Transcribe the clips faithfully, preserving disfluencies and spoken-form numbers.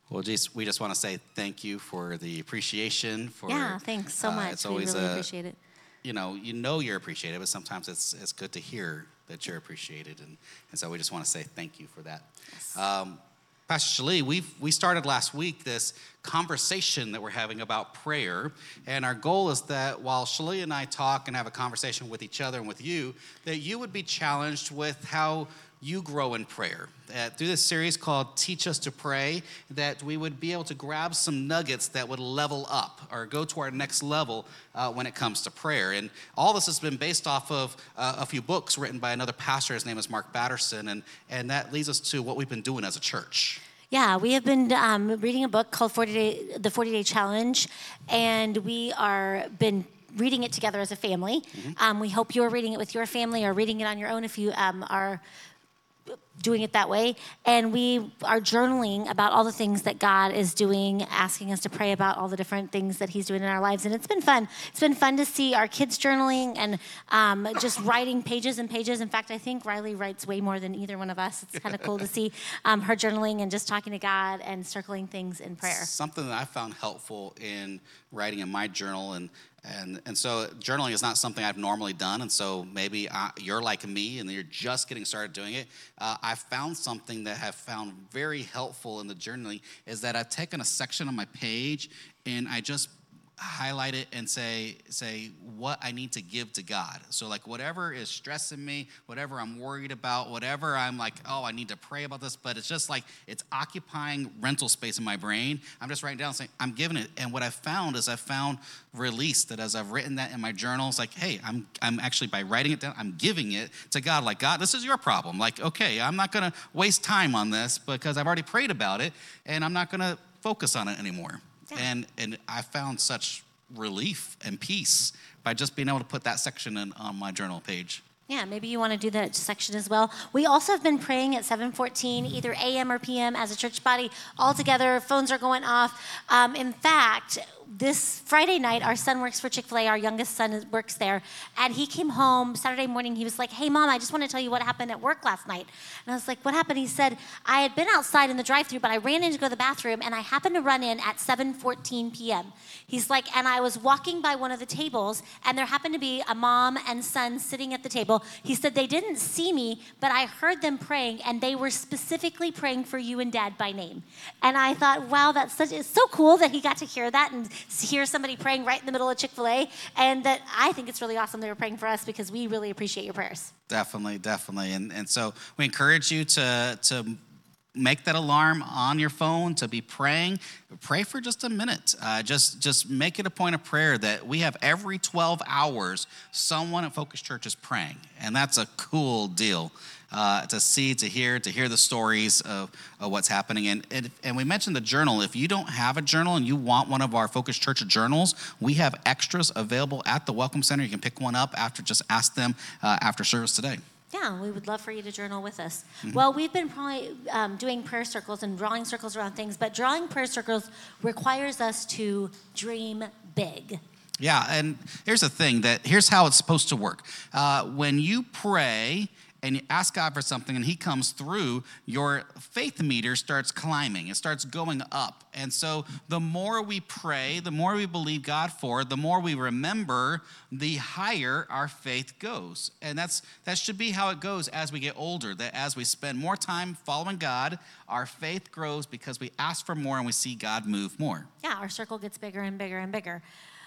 Well, just, we just want to say thank you for the appreciation. For Yeah, thanks so much. Uh, it's we always really a, appreciate it. You know, you know you're appreciated, but sometimes it's it's good to hear that you're appreciated, and, and so we just want to say thank you for that. Yes. Um, Pastor Shalee, we we started last week this conversation that we're having about prayer, and our goal is that while Shalee and I talk and have a conversation with each other and with you, that you would be challenged with how you grow in prayer. Uh, through this series called Teach Us to Pray, that we would be able to grab some nuggets that would level up or go to our next level uh, when it comes to prayer. And all this has been based off of uh, a few books written by another pastor. His name is Mark Batterson, and, and that leads us to what we've been doing as a church. Yeah, we have been um, reading a book called forty Day, The forty Day Challenge, and we are been reading it together as a family. Mm-hmm. Um, we hope you're reading it with your family or reading it on your own if you um, are doing it that way. And we are journaling about all the things that God is doing, asking us to pray about all the different things that he's doing in our lives. And it's been fun. It's been fun to see our kids journaling and um, just writing pages and pages. In fact, I think Riley writes way more than either one of us. It's kind of cool to see um, her journaling and just talking to God and circling things in prayer. Something that I found helpful in writing in my journal, and And and so journaling is not something I've normally done, and so maybe I, you're like me and you're just getting started doing it. Uh, I found something that I've found very helpful in the journaling is that I've taken a section on my page and I just highlight it and say say what I need to give to God. So like whatever is stressing me, whatever I'm worried about, whatever I'm like, oh, I need to pray about this, but it's just like it's occupying rental space in my brain. I'm just writing down saying I'm giving it. And what I've found is I've found release that as I've written that in my journal, it's like, hey, I'm I'm actually by writing it down, I'm giving it to God. Like, God, this is your problem. Like, okay, I'm not gonna waste time on this because I've already prayed about it and I'm not gonna focus on it anymore. Yeah. And and I found such relief and peace by just being able to put that section in on my journal page. Yeah, maybe you want to do that section as well. We also have been praying at seven fourteen, either A M or P M as a church body, all together. Phones are going off. Um, in fact, this Friday night, our son works for Chick-fil-A. Our youngest son works there. And he came home Saturday morning. He was like, hey, Mom, I just want to tell you what happened at work last night. And I was like, what happened? He said, I had been outside in the drive-thru, but I ran in to go to the bathroom, and I happened to run in at seven fourteen p.m. He's like, and I was walking by one of the tables, and there happened to be a mom and son sitting at the table. He said they didn't see me, but I heard them praying, and they were specifically praying for you and Dad by name. And I thought, wow, that's such, it's so cool that he got to hear that and hear somebody praying right in the middle of Chick-fil-A. And that I think it's really awesome they were praying for us because we really appreciate your prayers. Definitely, definitely. And and so we encourage you to to make that alarm on your phone, to be praying. Pray for just a minute. Uh, just, just make it a point of prayer that we have every twelve hours, someone at Focus Church is praying. And that's a cool deal uh, to see, to hear, to hear the stories of, of what's happening. And, and, and we mentioned the journal. If you don't have a journal and you want one of our Focus Church journals, we have extras available at the Welcome Center. You can pick one up after, just ask them uh, after service today. Yeah, we would love for you to journal with us. Mm-hmm. Well, we've been probably um, doing prayer circles and drawing circles around things, but drawing prayer circles requires us to dream big. Yeah, and here's the thing, that here's how it's supposed to work. Uh, when you pray and you ask God for something and he comes through, your faith meter starts climbing. It starts going up. And so the more we pray, the more we believe God for, the more we remember, the higher our faith goes. And that's that should be how it goes as we get older, that as we spend more time following God, our faith grows because we ask for more and we see God move more. Yeah, our circle gets bigger and bigger and bigger.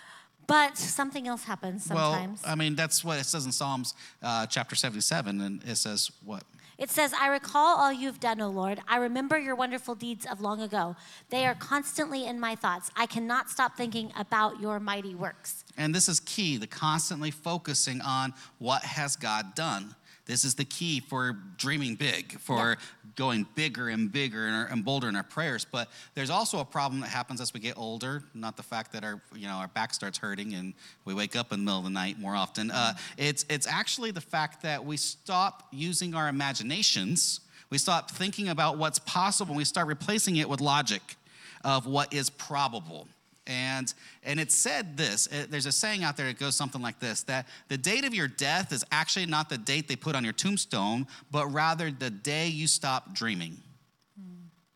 But something else happens sometimes. Well, I mean, that's what it says in Psalms uh, chapter seventy-seven, and it says what? It says, I recall all you've done, O Lord. I remember your wonderful deeds of long ago. They are constantly in my thoughts. I cannot stop thinking about your mighty works. And this is key, the constantly focusing on what has God done. This is the key for dreaming big, for yeah. going bigger and bigger and bolder in our prayers. But there's also a problem that happens as we get older. Not the fact that our, you know, our back starts hurting and we wake up in the middle of the night more often. Uh, it's it's actually the fact that we stop using our imaginations. We stop thinking about what's possible. And we start replacing it with logic of what is probable. And and it said this, it, there's a saying out there that goes something like this, that the date of your death is actually not the date they put on your tombstone, but rather the day you stop dreaming.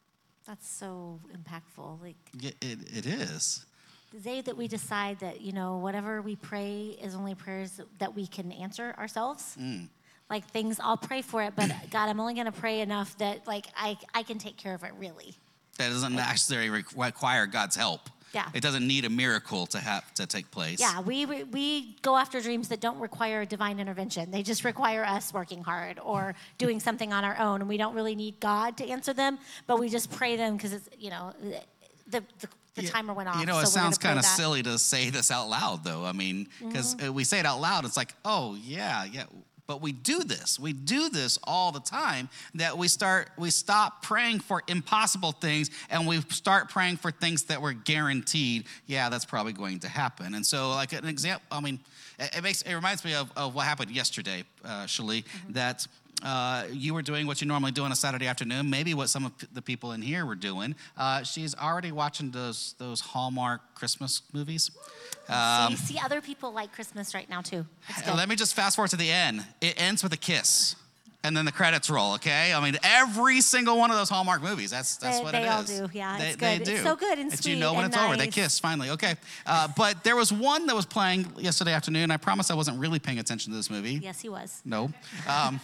That's so impactful. Like Yeah, it, it is. the day that we decide that, you know, whatever we pray is only prayers that we can answer ourselves. Mm. Like things, I'll pray for it, but God, I'm only going to pray enough that like I, I can take care of it really. That doesn't necessarily require God's help. Yeah. It doesn't need a miracle to have to take place. Yeah, we we go after dreams that don't require divine intervention. They just require us working hard or doing something on our own, and we don't really need God to answer them. But we just pray them because it's you know the the, the Yeah, timer went off. You know, it so we're sounds gonna kind of pray that. silly to say this out loud, though. I mean, because mm-hmm. we say it out loud, it's like, oh yeah, yeah. But we do this. We do this all the time. That we start, we stop praying for impossible things, and we start praying for things that we're guaranteed. Yeah, that's probably going to happen. And so, like an example, I mean, it makes it reminds me of, of what happened yesterday, uh, Shalee, mm-hmm. that. Uh, you were doing what you normally do on a Saturday afternoon, maybe what some of the people in here were doing. Uh, she's already watching those those Hallmark Christmas movies. Um, see, see, other people like Christmas right now, too. Let me just fast forward to the end. It ends with a kiss. And then the credits roll, okay? I mean, every single one of those Hallmark movies, that's that's they, what they it is. They all do, yeah. They, it's good. They do. It's so good and it's, sweet You know when and it's nice. over. They kiss, finally, okay. Uh, but there was one that was playing yesterday afternoon. I promise I wasn't really paying attention to this movie. Yes, he was. No. Um,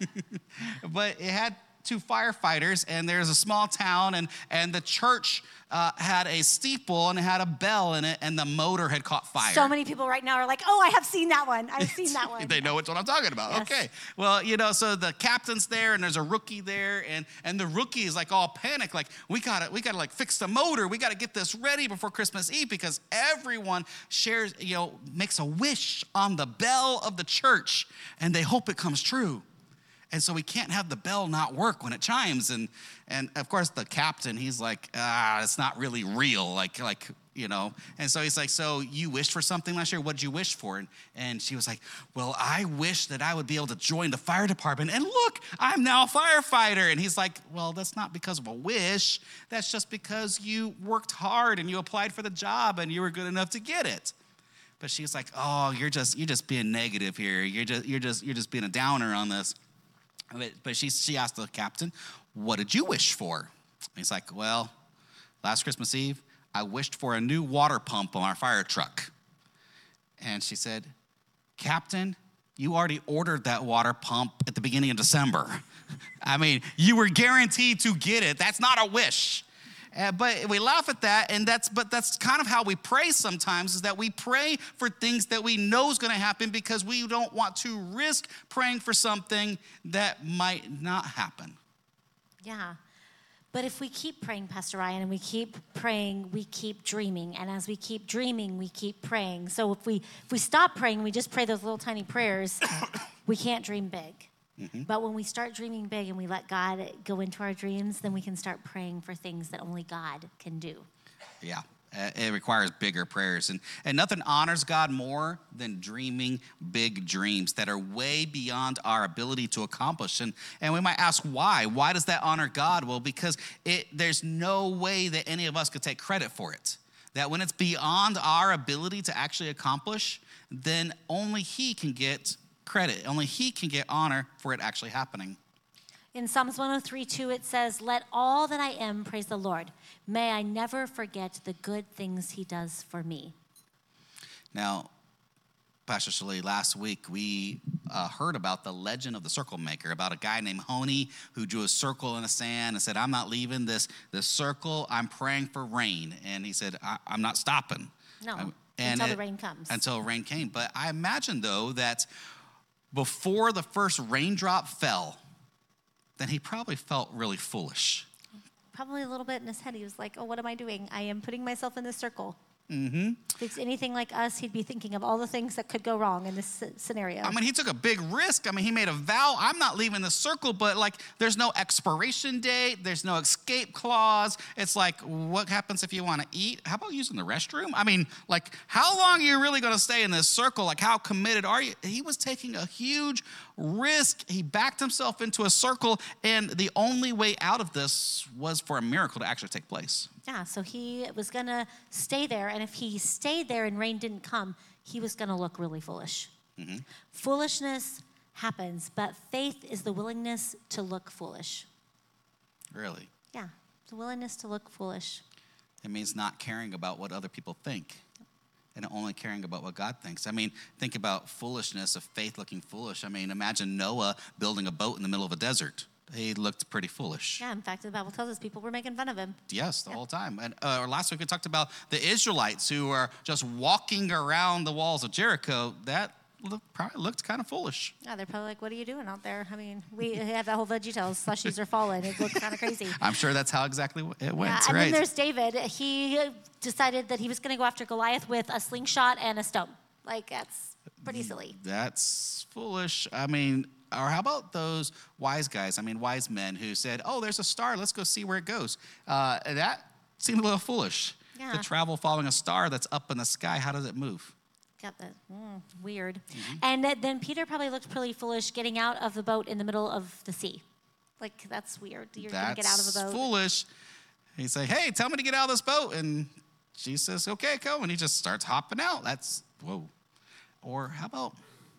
but it had two firefighters, and there's a small town, and, and the church uh, had a steeple, and it had a bell in it, and the motor had caught fire. So many people right now are like, oh, I have seen that one. I've seen that one. They know which one I'm talking about. Yes. Okay. Well, you know, so the captain's there, and there's a rookie there, and, and the rookie is like all panicked, like, we gotta, we gotta like fix the motor. We gotta get this ready before Christmas Eve because everyone shares, you know, makes a wish on the bell of the church, and they hope it comes true. And so we can't have the bell not work when it chimes. And and of course the captain, he's like, ah, it's not really real. Like, like, you know. And so he's like, so you wished for something last year? What did you wish for? And, and she was like, well, I wish that I would be able to join the fire department. And look, I'm now a firefighter. And he's like, well, that's not because of a wish. That's just because you worked hard and you applied for the job and you were good enough to get it. But she's like, oh, you're just you're just being negative here. You're just you're just you're just being a downer on this. But, but she, she asked the captain, what did you wish for? And he's like, well, last Christmas Eve, I wished for a new water pump on our fire truck. And she said, Captain, you already ordered that water pump at the beginning of December. I mean, you were guaranteed to get it. That's not a wish. Uh, but we laugh at that, and that's but that's kind of how we pray sometimes, is that we pray for things that we know is going to happen because we don't want to risk praying for something that might not happen. Yeah. But if we keep praying, Pastor Ryan, and we keep praying, we keep dreaming. And as we keep dreaming, we keep praying. So if we if we stop praying, we just pray those little tiny prayers, we can't dream big. Mm-hmm. But when we start dreaming big and we let God go into our dreams, then we can start praying for things that only God can do. Yeah, it requires bigger prayers. And, and nothing honors God more than dreaming big dreams that are way beyond our ability to accomplish. And, and we might ask why. Why does that honor God? Well, because it, there's no way that any of us could take credit for it. That when it's beyond our ability to actually accomplish, then only He can get credit. Only He can get honor for it actually happening. In Psalms one oh three two, it says, let all that I am praise the Lord. May I never forget the good things He does for me. Now, Pastor Shalee, last week we uh, heard about the legend of the circle maker, about a guy named Honi who drew a circle in the sand and said, I'm not leaving this, this circle. I'm praying for rain. And he said, I, I'm not stopping. No, I'm, until it, the rain comes. Until rain came. But I imagine, though, that before the first raindrop fell, then he probably felt really foolish. Probably a little bit in his head. He was like, oh, what am I doing? I am putting myself in this circle. Mm-hmm. If it's anything like us, he'd be thinking of all the things that could go wrong in this scenario. I mean, he took a big risk. I mean, he made a vow. I'm not leaving the circle, but like, there's no expiration date. There's no escape clause. It's like, what happens if you want to eat? How about using the restroom? I mean, like, how long are you really going to stay in this circle? Like, how committed are you? He was taking a huge risk. He backed himself into a circle, and the only way out of this was for a miracle to actually take place. Yeah, so he was going to stay there, and if he stayed there and rain didn't come, he was going to look really foolish. Mm-hmm. Foolishness happens, but faith is the willingness to look foolish. Really? Yeah. The willingness to look foolish. It means not caring about what other people think and only caring about what God thinks. I mean, think about foolishness of faith looking foolish. I mean, imagine Noah building a boat in the middle of a desert. He looked pretty foolish. Yeah, in fact, the Bible tells us people were making fun of him. Yes, the Yep. whole time. And uh, or last week we talked about the Israelites who are just walking around the walls of Jericho. That look, probably looked kind of foolish. Yeah, they're probably like, what are you doing out there? I mean, we have that whole VeggieTales, slushies are falling. It looks kind of crazy. I'm sure that's how exactly it went, Yeah, and right? then there's David. He decided that he was going to go after Goliath with a slingshot and a stone. Like, that's pretty silly. That's foolish. I mean, or how about those wise guys? I mean, wise men who said, oh, there's a star. Let's go see where it goes. Uh, that seemed a little foolish. Yeah. To travel following a star that's up in the sky, how does it move? Got that mm, weird. Mm-hmm. And th- then Peter probably looked pretty foolish getting out of the boat in the middle of the sea. Like, that's weird. You're going to get out of a boat. That's foolish. He's like, hey, tell me to get out of this boat. And Jesus says, okay, go. And he just starts hopping out. That's, whoa. Or how about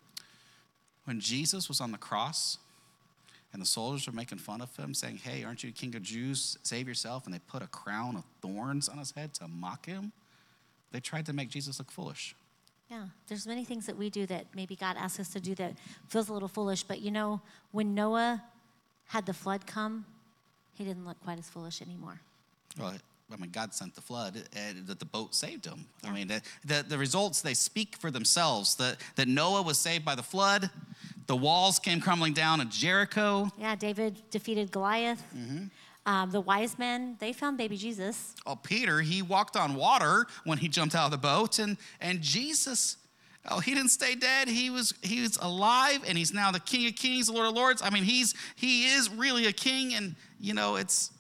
when Jesus was on the cross and the soldiers were making fun of him, saying, hey, aren't you king of Jews? Save yourself. And they put a crown of thorns on his head to mock him. They tried to make Jesus look foolish. Yeah, there's many things that we do that maybe God asks us to do that feels a little foolish. But you know, when Noah had the flood come, he didn't look quite as foolish anymore. Well, I mean, God sent the flood, and that the boat saved him. Yeah. I mean, the, the, the results, they speak for themselves. That, that Noah was saved by the flood. The walls came crumbling down in Jericho. Yeah, David defeated Goliath. Mm-hmm. Um, the wise men, they found baby Jesus. Oh, Peter, he walked on water when he jumped out of the boat. And, and Jesus, oh, he didn't stay dead. He was, he was alive, and he's now the King of Kings, the Lord of Lords. I mean, he's, he is really a king. And, you know, it's,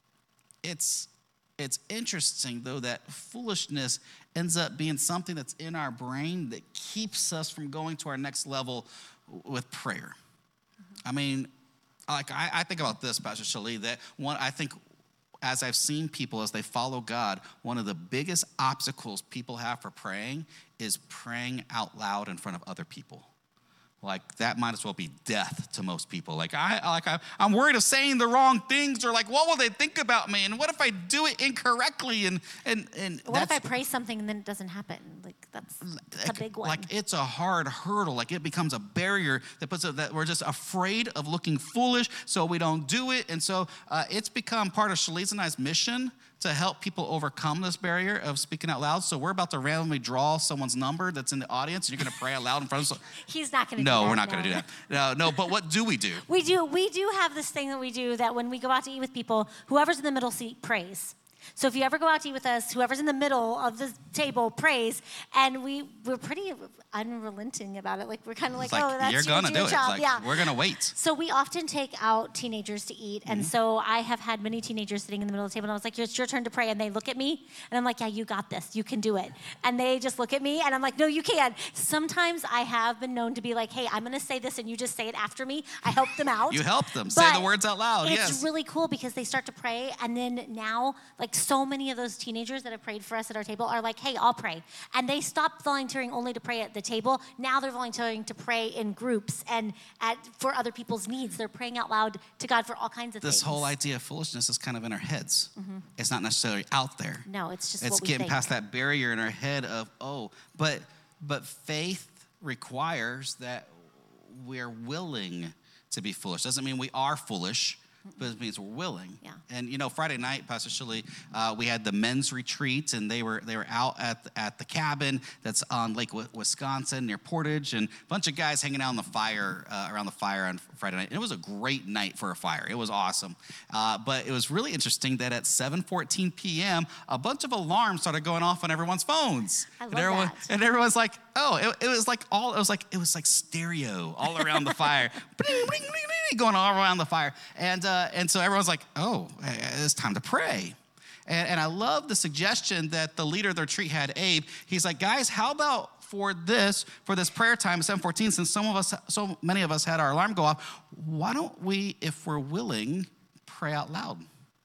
it's, it's interesting, though, that foolishness ends up being something that's in our brain that keeps us from going to our next level with prayer. Mm-hmm. I mean, like I, I think about this, Pastor Shalee, that one, I think as I've seen people as they follow God, one of the biggest obstacles people have for praying is praying out loud in front of other people. Like that might as well be death to most people. Like I, like I, I'm worried of saying the wrong things, or like, what will they think about me? And what if I do it incorrectly? And and and What if I pray something and then it doesn't happen? Like that's, that's like, a big one. Like it's a hard hurdle. Like it becomes a barrier that puts it, that we're just afraid of looking foolish, so we don't do it. And so uh, it's become part of Shalice and I's mission to help people overcome this barrier of speaking out loud. So we're about to randomly draw someone's number that's in the audience, and you're going to pray out loud in front of them. He's not going to do No, that. we're not no. going to do that. No, no, but what do we do? We do. We do have this thing that we do that when we go out to eat with people, whoever's in the middle seat prays. So if you ever go out to eat with us, whoever's in the middle of the table prays, and we, we're pretty unrelenting about it. Like we're kind of like, It's like, oh, that's you're your, going to your do it. job. Like, yeah. we're going to wait. So we often take out teenagers to eat. And mm-hmm. so I have had many teenagers sitting in the middle of the table, and I was like, it's your turn to pray. And they look at me, and I'm like, yeah, you got this. You can do it. And they just look at me, and I'm like, no, you can't. Sometimes I have been known to be like, hey, I'm going to say this, and you just say it after me. I help them out. You help them. But say the words out loud. It's yes. really cool because they start to pray, and then now, like so many of those teenagers that have prayed for us at our table are like, hey, I'll pray. And they stopped volunteering only to pray at the table. Now they're volunteering to pray in groups and at, for other people's needs. They're praying out loud to God for all kinds of this things. This whole idea of foolishness is kind of in our heads. Mm-hmm. It's not necessarily out there. No, it's just it's what we getting think. past that barrier in our head of, oh, but but faith requires that we're willing to be foolish. Doesn't mean we are foolish, but it means we're willing. Yeah. And you know, Friday night, Pastor Shirley, uh, we had the men's retreat, and they were they were out at the, at the cabin that's on Lake Wisconsin near Portage, and a bunch of guys hanging out on the fire uh, around the fire on Friday night. And it was a great night for a fire. It was awesome. Uh, but it was really interesting that at seven fourteen p.m., a bunch of alarms started going off on everyone's phones. I love and everyone, that. And everyone's like, oh, it, it was like all it was like it was like stereo all around the fire, bling, bling, bling, bling, going all around the fire, and. Uh, and so everyone's like, oh, it's time to pray. And, and I love the suggestion that the leader of the retreat had, Abe. He's like, guys, how about for this, for this prayer time at seven fourteen, since some of us, so many of us had our alarm go off, why don't we, if we're willing, pray out loud?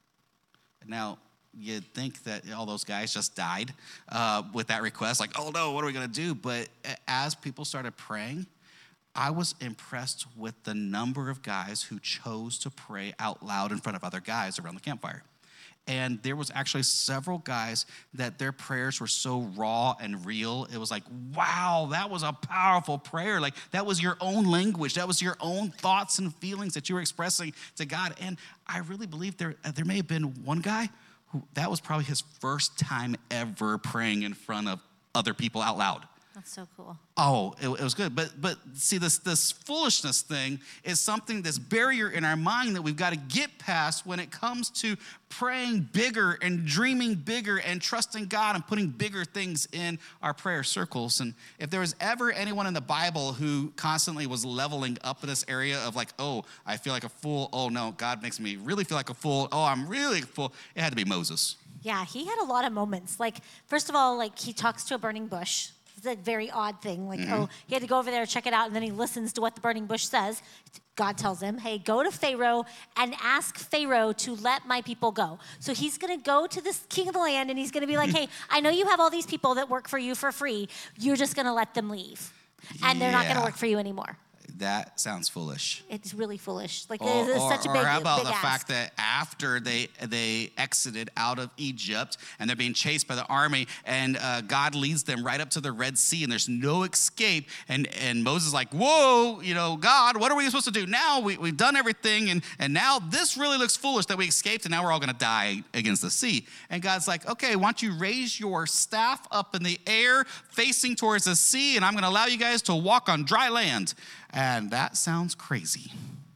Now, you'd think that all those guys just died uh, with that request, like, oh no, what are we gonna do? But as people started praying, I was impressed with the number of guys who chose to pray out loud in front of other guys around the campfire. And there was actually several guys that their prayers were so raw and real. It was like, wow, that was a powerful prayer. Like that was your own language. That was your own thoughts and feelings that you were expressing to God. And I really believe there, there may have been one guy who that was probably his first time ever praying in front of other people out loud. That's so cool. Oh, it, it was good. But but see, this this foolishness thing is something, this barrier in our mind that we've got to get past when it comes to praying bigger and dreaming bigger and trusting God and putting bigger things in our prayer circles. And if there was ever anyone in the Bible who constantly was leveling up in this area of like, oh, I feel like a fool. Oh, no, God makes me really feel like a fool. Oh, I'm really a fool. It had to be Moses. Yeah, he had a lot of moments. Like, first of all, like he talks to a burning bush. It's a very odd thing. Like, mm-hmm. oh, he had to go over there, check it out, and then he listens to what the burning bush says. God tells him, hey, go to Pharaoh and ask Pharaoh to let my people go. So he's going to go to this king of the land, and he's going to be like, hey, I know you have all these people that work for you for free. You're just going to let them leave. And they're yeah. not going to work for you anymore. That sounds foolish. It's really foolish. Like, or, it's or, such a or big, how about big the ask. fact that after they they exited out of Egypt and they're being chased by the army, and uh, God leads them right up to the Red Sea, and there's no escape, and and Moses is like, whoa, you know, God, what are we supposed to do now? We, we've done everything, and, and now this really looks foolish that we escaped, and now we're all going to die against the sea. And God's like, okay, why don't you raise your staff up in the air facing towards the sea, and I'm going to allow you guys to walk on dry land. And that sounds crazy.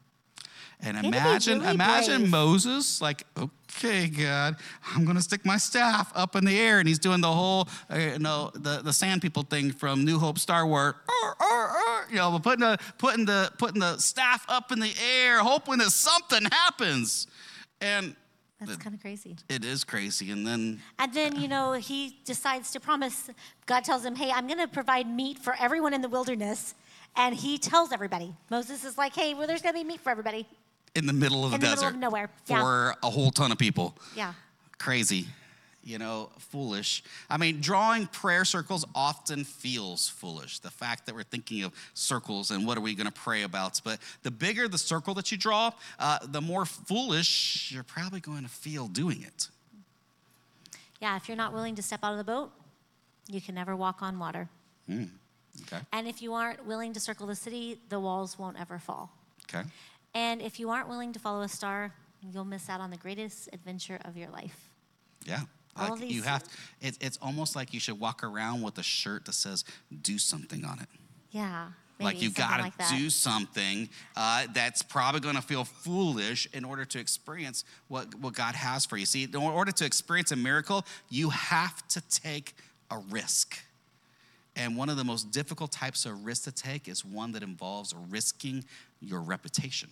And imagine, really imagine brave. Moses, like, okay, God, I'm gonna stick my staff up in the air, and he's doing the whole, uh, you know, the, the sand people thing from New Hope Star Wars, uh, uh, uh, you know, putting the putting the putting the staff up in the air, hoping that something happens. And That's kind of crazy. It is crazy, and then and then you know he decides to promise. God tells him, hey, I'm going to provide meat for everyone in the wilderness. And he tells everybody. Moses is like, hey, well, there's going to be meat for everybody. In the middle of the in the desert. middle of nowhere. For Yeah. a whole ton of people. Yeah. Crazy. You know, foolish. I mean, drawing prayer circles often feels foolish. The fact that we're thinking of circles and what are we going to pray about. But the bigger the circle that you draw, uh, the more foolish you're probably going to feel doing it. Yeah, if you're not willing to step out of the boat, you can never walk on water. Mm. Okay. And if you aren't willing to circle the city, the walls won't ever fall. Okay. And if you aren't willing to follow a star, you'll miss out on the greatest adventure of your life. Yeah. All Like these- you have, it, it's almost like you should walk around with a shirt that says, do something on it. Yeah. Maybe Like you something gotta like that. do something uh, that's probably gonna feel foolish in order to experience what, what God has for you. See, in order to experience a miracle, you have to take a risk. And one of the most difficult types of risk to take is one that involves risking your reputation.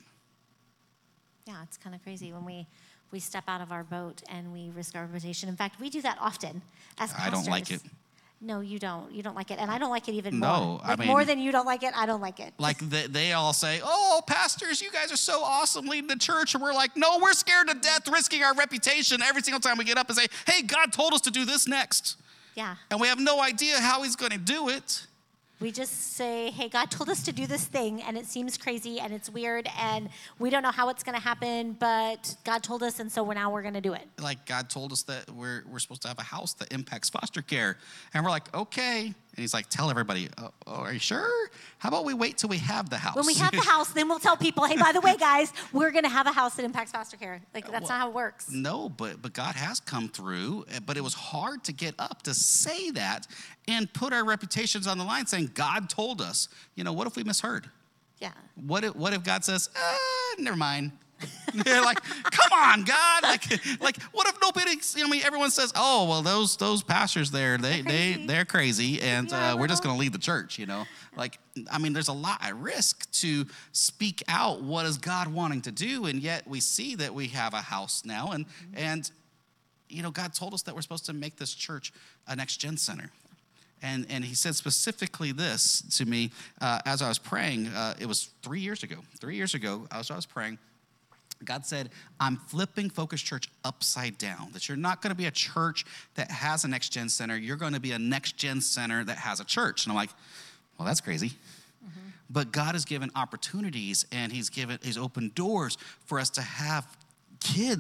Yeah, it's kind of crazy when we, we step out of our boat and we risk our reputation. In fact, we do that often as pastors. I don't like it. No, you don't. You don't like it. And I don't like it even No, more. I Like mean- more than you don't like it, I don't like it. Like they, they all say, oh, pastors, you guys are so awesome leading the church. And we're like, no, we're scared to death risking our reputation every single time we get up and say, hey, God told us to do this next. Yeah. And we have no idea how he's going to do it. We just say, hey, God told us to do this thing, and it seems crazy, and it's weird, and we don't know how it's going to happen, but God told us, and so we're, now we're going to do it. Like God told us that we're, we're supposed to have a house that impacts foster care. And we're like, okay. And he's like, tell everybody, oh, oh, are you sure? How about we wait till we have the house? When we have the house, then we'll tell people, hey, by the way, guys, we're going to have a house that impacts foster care. Like, that's Well, not how it works. No, but but God has come through. But it was hard to get up to say that and put our reputations on the line saying, God told us. You know, what if we misheard? Yeah. What if, what if God says, uh, never mind? They're like, come on, God. Like, like, what if nobody, you know, I mean, everyone says, oh, well, those those pastors there, they, They're they, crazy. they're crazy, and Yeah, uh, we're just well. going to lead the church, you know? Like, I mean, there's a lot at risk to speak out what is God wanting to do, and yet we see that we have a house now, and, Mm-hmm. and you know, God told us that we're supposed to make this church a next-gen center. And, and he said specifically this to me uh, as I was praying. Uh, it was three years ago. Three years ago, as I was praying, God said, I'm flipping Focus Church upside down. That you're not going to be a church that has a next-gen center. You're going to be a next-gen center that has a church. And I'm like, well, that's crazy. Mm-hmm. But God has given opportunities, and he's given, he's opened doors for us to have kids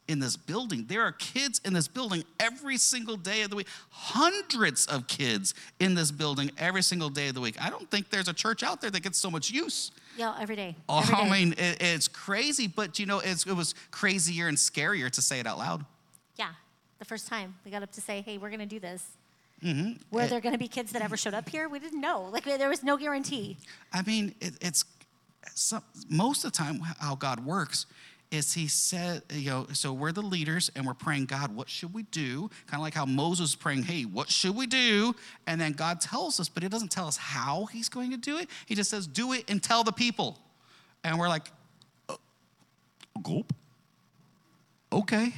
in this building. There are kids in this building every single day of the week. Hundreds of kids in this building every single day of the week. I don't think there's a church out there that gets so much use. Yeah, every day. Oh, Every day. I mean, it, it's crazy, but you know, it's, it was crazier and scarier to say it out loud. Yeah, the first time we got up to say, hey, we're going to do this. Mm-hmm. Were It- there going to be kids that ever showed up here? We didn't know. Like, there was no guarantee. I mean, it, it's some, most of the time how God works is he said, you know, so we're the leaders and we're praying, God, what should we do? Kind of like how Moses was praying, hey, what should we do? And then God tells us, but he doesn't tell us how he's going to do it. He just says, do it and tell the people. And we're like, uh, gulp. Okay.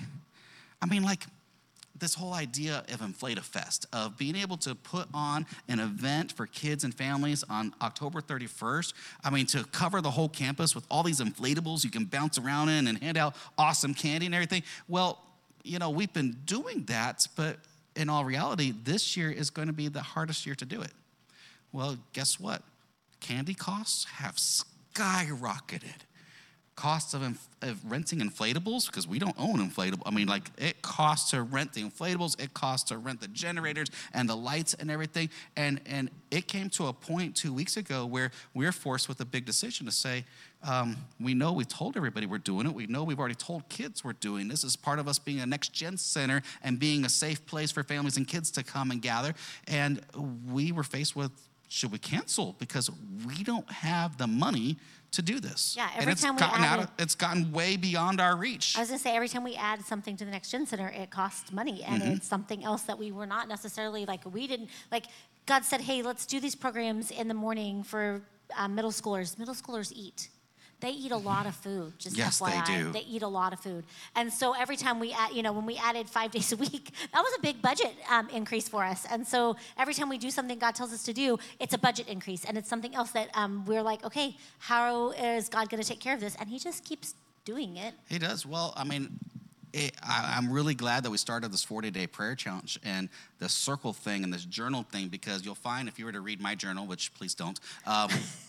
I mean, like, this whole idea of Inflate-A-Fest, of being able to put on an event for kids and families on October thirty-first. I mean, to cover the whole campus with all these inflatables you can bounce around in and hand out awesome candy and everything. Well, you know, we've been doing that, but in all reality, this year is going to be the hardest year to do it. Well, guess what? Candy costs have skyrocketed. Costs of, inf- of renting inflatables, because we don't own inflatable. I mean, like, it costs to rent the inflatables, it costs to rent the generators and the lights and everything. And and it came to a point two weeks ago where we're forced with a big decision to say, um, we know we told everybody we're doing it. We know we've already told kids we're doing this. As part of us being a next gen center and being a safe place for families and kids to come and gather. And we were faced with, should we cancel? Because we don't have the money to do this. Yeah, every and it's time we gotten add out of, it- it's gotten way beyond our reach. I was going to say, every time we add something to the Next Gen Center, it costs money. And Mm-hmm. it's something else that we were not necessarily, like, we didn't, like, God said, hey, let's do these programs in the morning for um, middle schoolers. Middle schoolers eat. They eat a lot of food, just Yes, they F Y I. do. They eat a lot of food. And so every time we add, you know, when we added five days a week, that was a big budget um, increase for us. And so every time we do something God tells us to do, it's a budget increase. And it's something else that um, we're like, okay, how is God going to take care of this? And he just keeps doing it. He does. Well, I mean, it, I, I'm really glad that we started this forty-day prayer challenge and the circle thing and this journal thing, because you'll find if you were to read my journal, which please don't, um,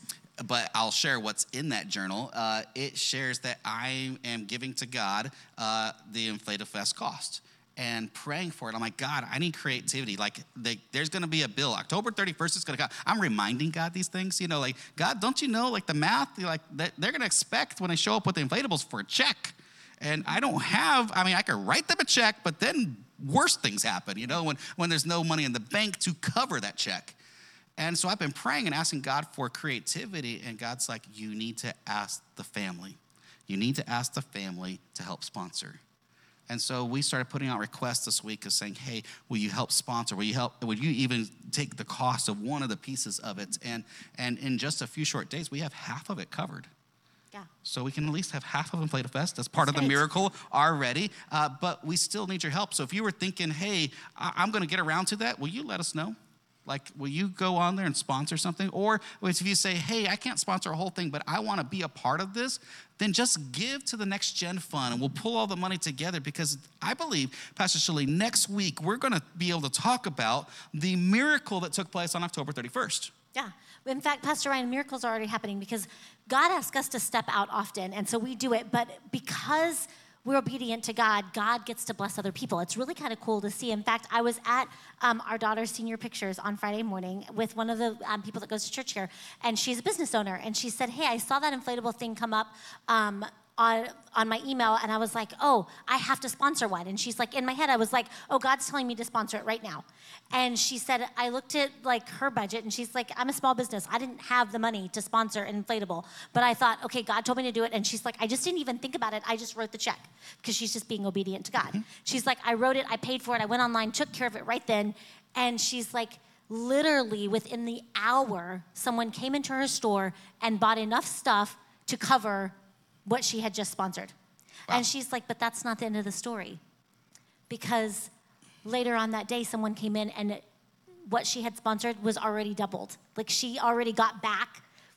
but I'll share what's in that journal. Uh, it shares that I am giving to God uh, the Inflate-A-Fest cost and praying for it. I'm like, God, I need creativity. Like, they, there's going to be a bill. October thirty-first is going to come. I'm reminding God these things. You know, like, God, don't you know, like, the math, like, they're going to expect when I show up with the inflatables for a check. And I don't have, I mean, I could write them a check, but then worse things happen, you know, when, when there's no money in the bank to cover that check. And so I've been praying and asking God for creativity, and God's like, you need to ask the family. You need to ask the family to help sponsor. And so we started putting out requests this week of saying, hey, will you help sponsor? Will you help? Would you even take the cost of one of the pieces of it? And, and in just a few short days, we have half of it covered. Yeah. So we can at least have half of Inflate-A-Fest. That's part That's of the great. miracle already. Uh, but we still need your help. So if you were thinking, hey, I- I'm going to get around to that, will you let us know? Like, will you go on there and sponsor something? Or if you say, hey, I can't sponsor a whole thing, but I want to be a part of this, then just give to the Next Gen Fund, and we'll pull all the money together, because I believe, Pastor Shirley, next week we're going to be able to talk about the miracle that took place on October thirty-first. Yeah. In fact, Pastor Ryan, miracles are already happening because God asks us to step out often, and so we do it. But because we're obedient to God, God gets to bless other people. It's really kind of cool to see. In fact, I was at um, our daughter's senior pictures on Friday morning with one of the um, people that goes to church here, and she's a business owner, and she said, hey, I saw that inflatable thing come up um, on, on my email, and I was like, oh, I have to sponsor one. And she's like, in my head, I was like, oh, God's telling me to sponsor it right now. And she said, I looked at like her budget, and she's like, I'm a small business. I didn't have the money to sponsor an inflatable, but I thought, okay, God told me to do it. And she's like, I just didn't even think about it. I just wrote the check, because she's just being obedient to God. Mm-hmm. She's like, I wrote it, I paid for it, I went online, took care of it right then. And she's like, literally within the hour, someone came into her store and bought enough stuff to cover what she had just sponsored. Wow. And she's like, but that's not the end of the story. Because later on that day, someone came in and what she had sponsored was already doubled. Like, she already got back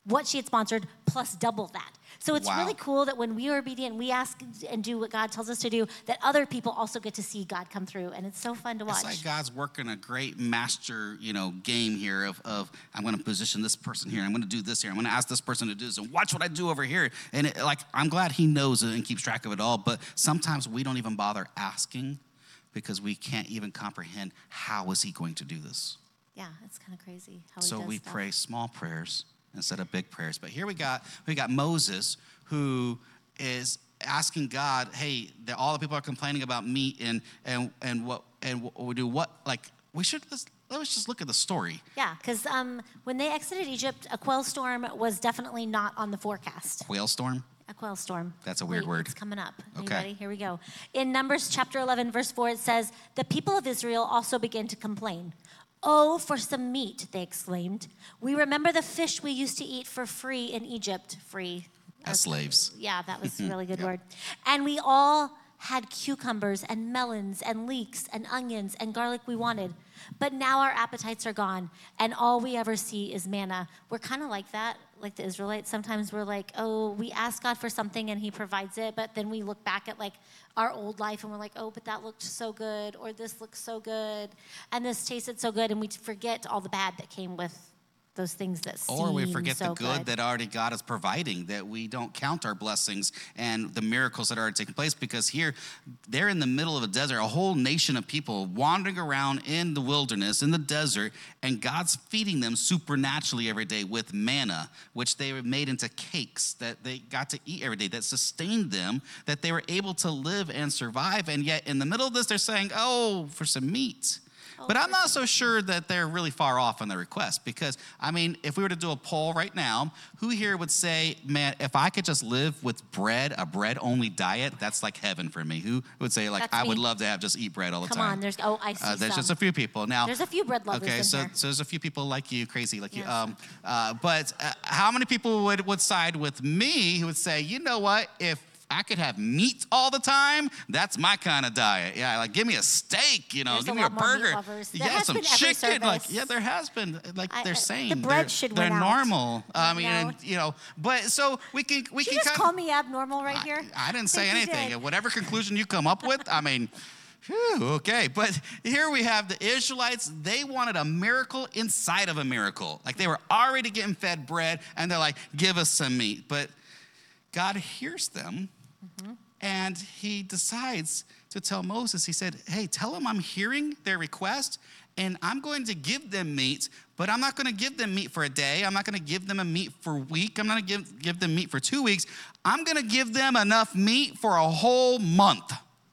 what she had sponsored plus double that. So it's Wow. really cool that when we are obedient, we ask and do what God tells us to do, that other people also get to see God come through. And it's so fun to watch. It's like God's working a great master, you know, game here of, of I'm going to position this person here. I'm going to do this here. I'm going to ask this person to do this. And watch what I do over here. And it, like, I'm glad he knows it and keeps track of it all. But sometimes we don't even bother asking because we can't even comprehend how is he going to do this. Yeah, it's kind of crazy how he So does we stuff. pray small prayers instead of big prayers. But here we got we got Moses, who is asking God, hey, the, all the people are complaining about meat and and and what and what we do what like we should let's, let's just look at the story. Yeah, because um, when they exited Egypt, a quail storm was definitely not on the forecast. Whale storm. A quail storm. That's a weird Wait, word. It's coming up. Are you Okay. ready? Here we go. In Numbers chapter eleven, verse four, it says, "The people of Israel also began to complain. 'Oh, for some meat,' they exclaimed. 'We remember the fish we used to eat for free in Egypt.'" Free. As slaves. Yeah, that was a really good Yeah. word. "And we all had cucumbers and melons and leeks and onions and garlic we wanted. But now our appetites are gone, and all we ever see is manna." We're kind of like that, like the Israelites. Sometimes we're like, oh, we ask God for something and he provides it, but then we look back at like our old life and we're like, oh, but that looked so good, or this looks so good, and this tasted so good, and we forget all the bad that came with those things that seem Or we forget so the good, that already God is providing, that we don't count our blessings and the miracles that are taking place, because here they're in the middle of a desert, a whole nation of people wandering around in the wilderness, in the desert, and God's feeding them supernaturally every day with manna, which they were made into cakes that they got to eat every day, that sustained them, that they were able to live and survive. And yet in the middle of this, they're saying, oh, for some meat. Oh, But I'm for not some so sure that they're really far off on their request, because, I mean, if we were to do a poll right now, who here would say, man, if I could just live with bread, a bread-only diet, that's like heaven for me? Who would say, like, That's I me. would love to have just eat bread all the Come time? on, there's, oh, I see Uh, there's some. just a few people. Now, There's a few bread lovers okay, in so, here. so there's a few people like you, crazy like you. Yes. Um, uh, but uh, how many people would, would side with me who would say, you know what, if I could have meat all the time, that's my kind of diet. Yeah, like give me a steak, you know, There's give a me a lot more meat burger. lovers. There Yeah, has some been every chicken. Like, service. yeah, there has been. Like I- they're uh, saying, the bread they're, should they're win out. normal. I mean, No. and, you know, but so we can we Did can you just kind call me abnormal right here? I, I didn't say think you anything. did. And whatever conclusion you come up with, I mean, whew, okay. But here we have the Israelites. They wanted a miracle inside of a miracle. Like they were already getting fed bread, and they're like, give us some meat. But God hears them, Mm-hmm. and he decides to tell Moses, he said, hey, tell them I'm hearing their request, and I'm going to give them meat, but I'm not going to give them meat for a day. I'm not going to give them a meat for a week. I'm not going to give, give them meat for two weeks. I'm going to give them enough meat for a whole month.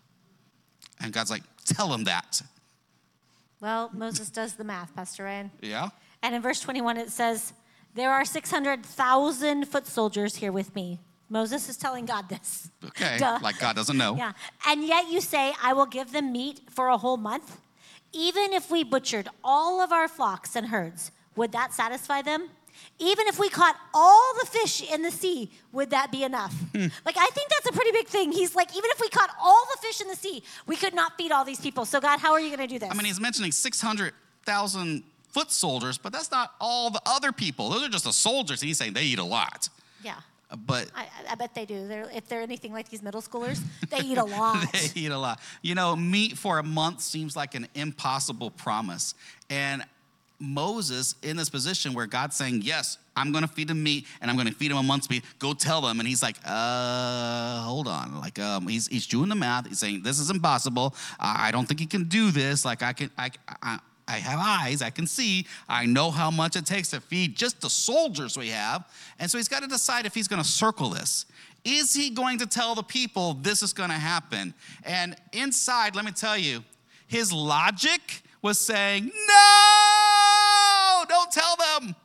And God's like, tell them that. Well, Moses does the math, Pastor Ryan. Yeah? And in verse twenty-one, it says, there are six hundred thousand foot soldiers here with me. Moses is telling God this. Okay, Duh. like God doesn't know. Yeah. And yet you say, I will give them meat for a whole month? Even if we butchered all of our flocks and herds, would that satisfy them? Even if we caught all the fish in the sea, would that be enough? Like, I think that's a pretty big thing. He's like, even if we caught all the fish in the sea, we could not feed all these people. So, God, how are you going to do this? I mean, he's mentioning six hundred thousand foot soldiers, but that's not all the other people. Those are just the soldiers. And he's saying they eat a lot. yeah. But I, I bet they do. They're, if they're anything like these middle schoolers, they eat a lot. they eat a lot. You know, meat for a month seems like an impossible promise. And Moses in this position where God's saying, yes, I'm going to feed him meat and I'm going to feed him a month's meat. Go tell them. And he's like, uh, hold on. Like, um, he's, he's doing the math. He's saying, this is impossible. I don't think he can do this. Like, I can, I, I, I have eyes, I can see, I know how much it takes to feed just the soldiers we have. And so he's got to decide if he's going to circle this. Is he going to tell the people this is going to happen? And inside, let me tell you, his logic was saying, no, don't tell them.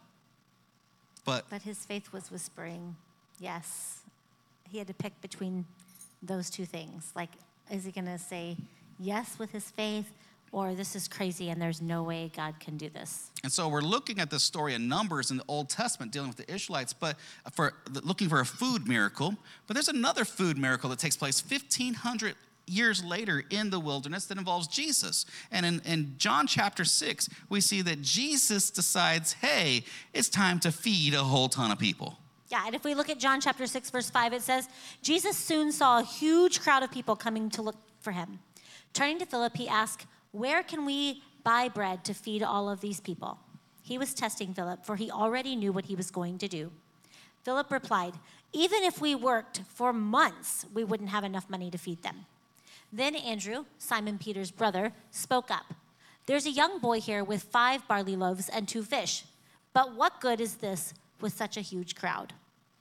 But But his faith was whispering, yes. He had to pick between those two things. Like, is he going to say yes with his faith, or this is crazy and there's no way God can do this? And so we're looking at this story in Numbers in the Old Testament dealing with the Israelites, but for looking for a food miracle. But there's another food miracle that takes place fifteen hundred years later in the wilderness that involves Jesus. And in, in John chapter six, we see that Jesus decides, hey, it's time to feed a whole ton of people. Yeah, and if we look at John chapter six, verse five, it says, Jesus soon saw a huge crowd of people coming to look for him. Turning to Philip, he asked, where can we buy bread to feed all of these people? He was testing Philip, for he already knew what he was going to do. Philip replied, even if we worked for months, we wouldn't have enough money to feed them. Then Andrew, Simon Peter's brother, spoke up. There's a young boy here with five barley loaves and two fish. But what good is this with such a huge crowd?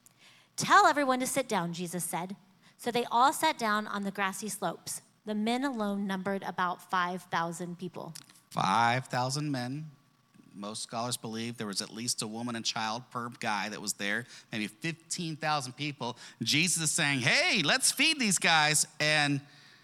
Tell everyone to sit down, Jesus said. So they all sat down on the grassy slopes. The men alone numbered about five thousand people. five thousand men. Most scholars believe there was at least a woman and child per guy that was there, maybe fifteen thousand people. Jesus is saying, hey, let's feed these guys. And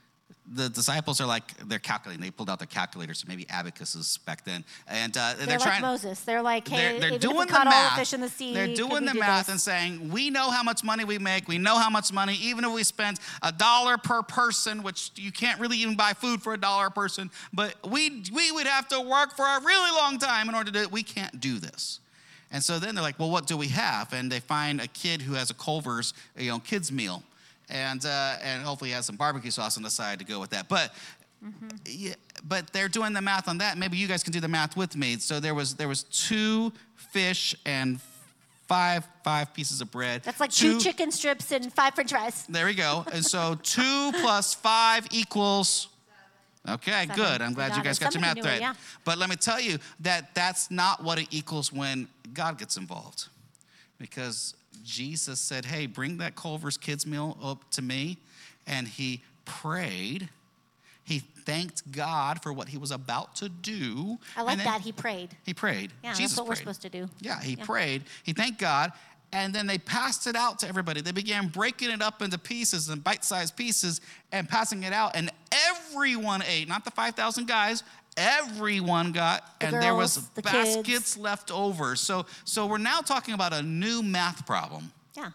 the disciples are like, they're calculating. They pulled out their calculators, maybe abacuses back then. And uh, They're, they're like trying. Moses. They're like, hey, they're, they're even doing if we the caught all math. the fish in the sea, They're could doing we the do math this? and saying, we know how much money we make. We know how much money, even if we spend a dollar per person, which you can't really even buy food for a dollar a person. But we we would have to work for a really long time in order to do it. We can't do this. And so then they're like, well, what do we have? And they find a kid who has a Culver's, you know, kids meal. And uh, and hopefully has some barbecue sauce on the side to go with that. But mm-hmm. yeah, but they're doing the math on that. Maybe you guys can do the math with me. So there was there was two fish and five five pieces of bread. That's like two, two chicken strips and five French fries. There we go. And so two plus five equals. Okay, Seven. good. I'm glad got you guys it. got Somebody your knew math it, right. yeah. But let me tell you that that's not what it equals when God gets involved. Because Jesus said, hey, bring that Culver's kids meal up to me. And he prayed. He thanked God for what he was about to do. I like then that. He prayed. He prayed. Yeah, Jesus that's what prayed. we're supposed to do. Yeah, he Yeah. prayed. He thanked God. And then they passed it out to everybody. They began breaking it up into pieces and bite-sized pieces and passing it out. And everyone ate, not the five thousand guys. Everyone got, The and there was girls, the baskets kids. left over. So, so we're now talking about a new math problem. Yeah.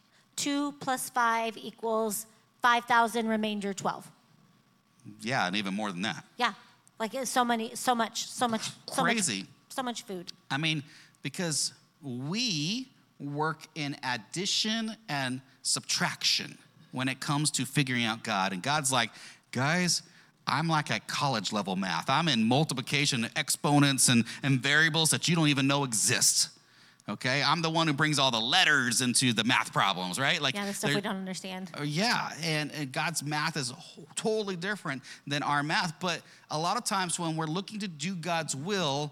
Two plus five equals five thousand, remainder twelve. Yeah, and even more than that. Yeah. Like it's so many, so much, so much, so Crazy. much, so much food. I mean, because we work in addition and subtraction when it comes to figuring out God. And God's like, guys, I'm like at college level math. I'm in multiplication, exponents, and, and variables that you don't even know exist. Okay? I'm the one who brings all the letters into the math problems, right? Like, Yeah, the stuff we don't understand. Uh, yeah, and, and God's math is wh- totally different than our math. But a lot of times when we're looking to do God's will,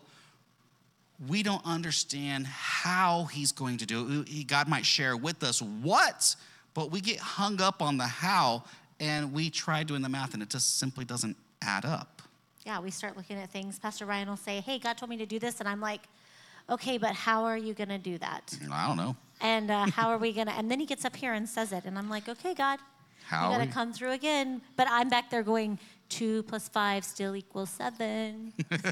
we don't understand how he's going to do it. He, God might share with us what, but we get hung up on the how, and we try doing the math, and it just simply doesn't add up. Yeah, we start looking at things. Pastor Ryan will say, hey, God told me to do this. And I'm like, okay, but how are you going to do that? I don't know. And uh, how are we going to? And then he gets up here and says it. And I'm like, okay, God, How you got are to we- come through again. But I'm back there going, two plus five still equals seven.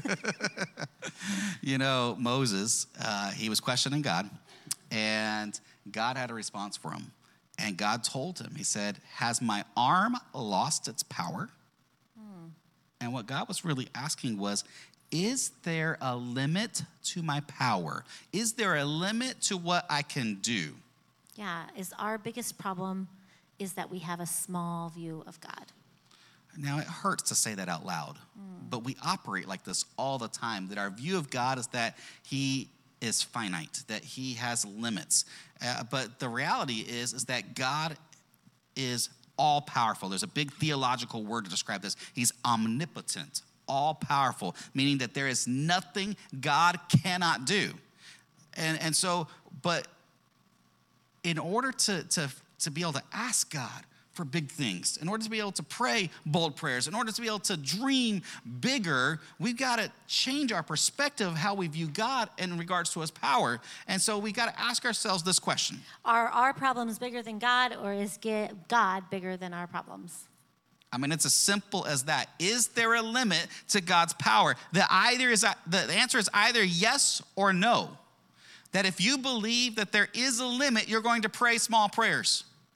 You know, Moses, uh, he was questioning God, and God had a response for him. And God told him, he said, has my arm lost its power? Hmm. And what God was really asking was, is there a limit to my power? Is there a limit to what I can do? Yeah, is our biggest problem is that we have a small view of God. Now, it hurts to say that out loud, but we operate like this all the time, that our view of God is that he is finite, that he has limits. Uh, but the reality is, is that God is all-powerful. There's a big theological word to describe this. He's omnipotent, all-powerful, meaning that there is nothing God cannot do. And, and so, but in order to, to, to be able to ask God for big things, in order to be able to pray bold prayers, in order to be able to dream bigger, we've got to change our perspective of how we view God in regards to his power. And so we got to ask ourselves this question. Are our problems bigger than God, or is ge- God bigger than our problems? I mean, it's as simple as that. Is there a limit to God's power? The, either is, the answer is either yes or no. That if you believe that there is a limit, you're going to pray small prayers.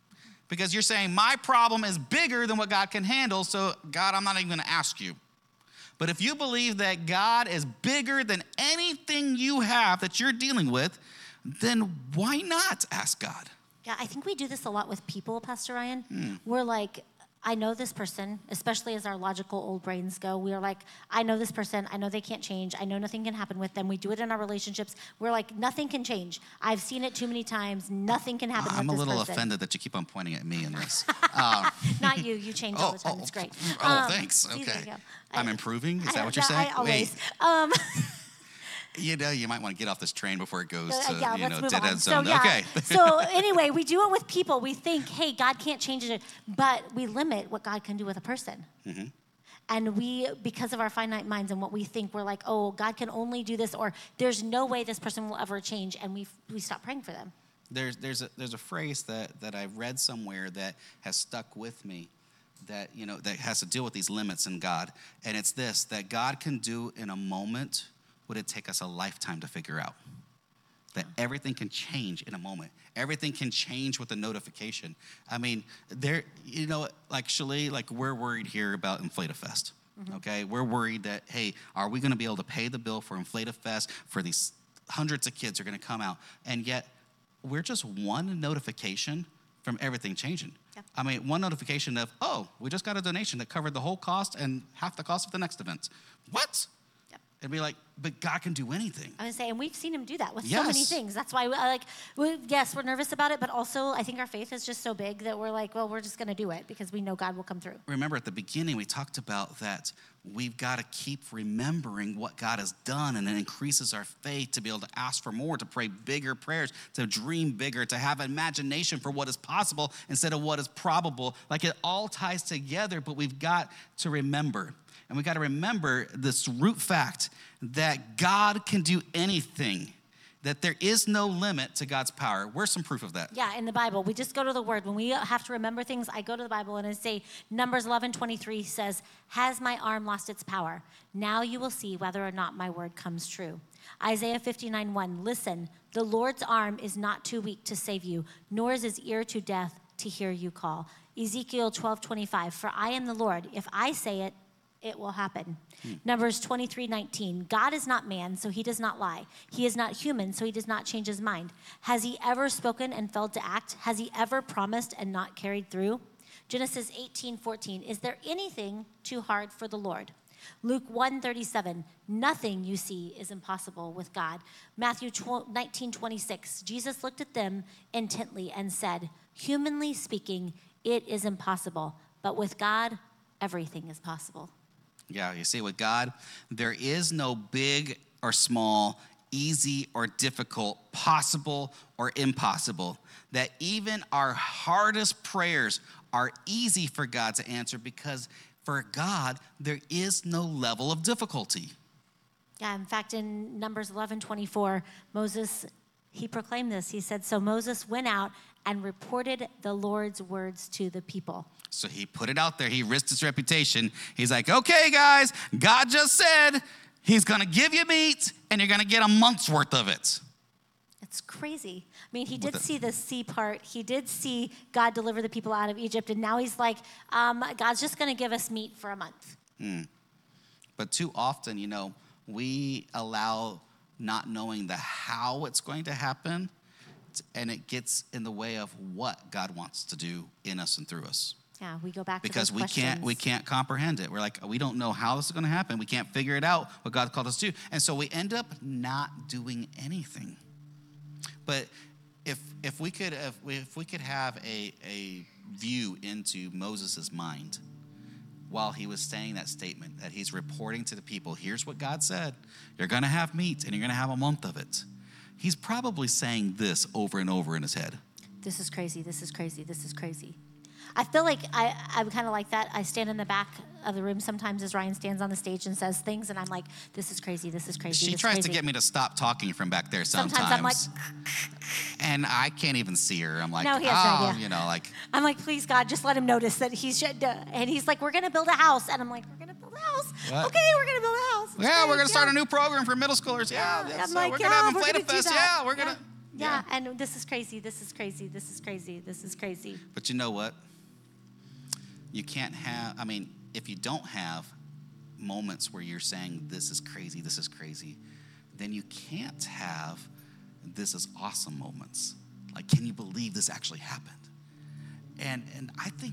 Because you're saying my problem is bigger than what God can handle, so God, I'm not even going to ask you. But if you believe that God is bigger than anything you have that you're dealing with, then why not ask God? Yeah, I think we do this a lot with people, Pastor Ryan. Mm. We're like, I know this person, especially as our logical old brains go. We're like, I know this person. I know they can't change. I know nothing can happen with them. We do it in our relationships. We're like, nothing can change. I've seen it too many times. Nothing can happen I'm with a this little person. offended that you keep on pointing at me in this. Um, Not you. You change all the time. oh, It's great. Oh, Um, thanks. see, there Okay. you go. I'm I- improving? Is I that don't what you're know, saying? I always. Wait. Um, You know, you might want to get off this train before it goes Uh, to, yeah, you let's know, move dead on. end So, zone. yeah. Okay. So anyway, we do it with people. We think, hey, God can't change it, but we limit what God can do with a person. Mm-hmm. And we, because of our finite minds and what we think, we're like, oh, God can only do this, or there's no way this person will ever change, and we we stop praying for them. There's there's a there's a phrase that that I read somewhere that has stuck with me, that you know that has to deal with these limits in God, and it's this: that God can do in a moment what it take us a lifetime to figure out. That everything can change in a moment. Everything can change with a notification. I mean, there, you know, like Shalee, like we're worried here about Inflate-A-Fest. Mm-hmm. Okay, we're worried that hey, are we going to be able to pay the bill for Inflate-A-Fest for these hundreds of kids who are going to come out, and yet we're just one notification from everything changing. Yep. I mean, one notification of, oh, we just got a donation that covered the whole cost and half the cost of the next event. What? Yep. And be like, but God can do anything. I would say, and we've seen him do that with Yes. so many things. That's why, we, I like, we, yes, we're nervous about it, but also I think our faith is just so big that we're like, well, we're just going to do it because we know God will come through. Remember at the beginning, we talked about that we've got to keep remembering what God has done, and it increases our faith to be able to ask for more, to pray bigger prayers, to dream bigger, to have imagination for what is possible instead of what is probable. Like it all ties together, but we've got to remember. And we got to remember this root fact that God can do anything, that there is no limit to God's power. Where's some proof of that? Yeah, in the Bible. We just go to the Word. When we have to remember things, I go to the Bible and I say, Numbers eleven twenty-three says, has my arm lost its power? Now you will see whether or not my word comes true. Isaiah fifty-nine one, listen, the Lord's arm is not too weak to save you, nor is his ear to deaf to hear you call. Ezekiel twelve twenty-five, for I am the Lord. If I say it, it will happen. Hmm. Numbers twenty-three nineteen, God is not man, so he does not lie. He is not human, so he does not change his mind. Has he ever spoken and failed to act? Has he ever promised and not carried through? Genesis eighteen fourteen, is there anything too hard for the Lord? Luke one thirty-seven, nothing you see is impossible with God. Matthew nineteen twenty-six, Jesus looked at them intently and said, humanly speaking, it is impossible, but with God, everything is possible. Yeah, you see, with God, there is no big or small, easy or difficult, possible or impossible. That even our hardest prayers are easy for God to answer because for God, there is no level of difficulty. Yeah, in fact, in Numbers eleven twenty-four, Moses, he proclaimed this. He said, so Moses went out and reported the Lord's words to the people. So he put it out there. He risked his reputation. He's like, okay, guys, God just said he's going to give you meat and you're going to get a month's worth of it. It's crazy. I mean, he did With see the sea part. He did see God deliver the people out of Egypt. And now he's like, um, God's just going to give us meat for a month. Hmm. But too often, you know, we allow not knowing the how it's going to happen, and it gets in the way of what God wants to do in us and through us. Yeah, we go back because to we those can't we questions. can't comprehend it. We're like, we don't know how this is going to happen. We can't figure it out what God called us to do, and so we end up not doing anything. But if if we could if we, if we could have a a view into Moses' mind while he was saying that statement, that he's reporting to the people, here's what God said: you're going to have meat, and you're going to have a month of it. He's probably saying this over and over in his head. This is crazy. This is crazy. This is crazy. I feel like I, I'm kind of like that. I stand in the back of the room sometimes as Ryan stands on the stage and says things, and I'm like, this is crazy, this is crazy, She this tries is crazy. to get me to stop talking from back there sometimes. Sometimes I'm like, and I can't even see her. I'm like, No, he has no oh, idea. you know, like, I'm like, please, God, just let him notice that he's, should, uh, and he's like, we're going to build a house. And I'm like, we're going to build a house. What? Okay, we're going to build a house. It's yeah, great, we're going to start yeah. a new program for middle schoolers. Yeah, Yeah, yeah, I'm so like, we're going to yeah, have we're gonna do Inflate-A-Fest. that. Yeah, we're going to. Yeah, and this is crazy, this is crazy, this is crazy, this is crazy. But you know what? You can't have, I mean, if you don't have moments where you're saying, this is crazy, this is crazy, then you can't have this is awesome moments. Like, can you believe this actually happened? And and I think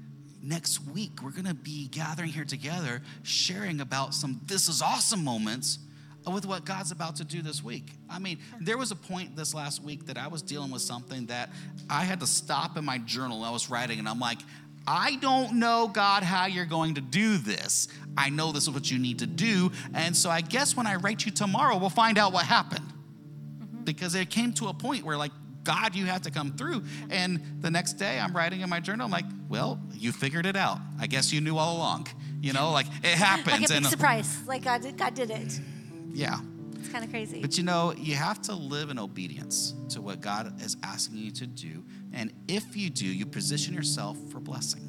next week we're gonna be gathering here together, sharing about some this is awesome moments with what God's about to do this week. I mean, there was a point this last week that I was dealing with something that I had to stop in my journal. I was writing, and I'm like, I don't know, God, how you're going to do this. I know this is what you need to do. And so I guess when I write you tomorrow, we'll find out what happened. Mm-hmm. Because it came to a point where, like, God, you have to come through. And the next day I'm writing in my journal, I'm like, well, you figured it out. I guess you knew all along. You know, like, it happens. Like a big and, surprise. Like God did, God did it. Yeah. It's kind of crazy. But you know, you have to live in obedience to what God is asking you to do. And if you do, you position yourself for blessing.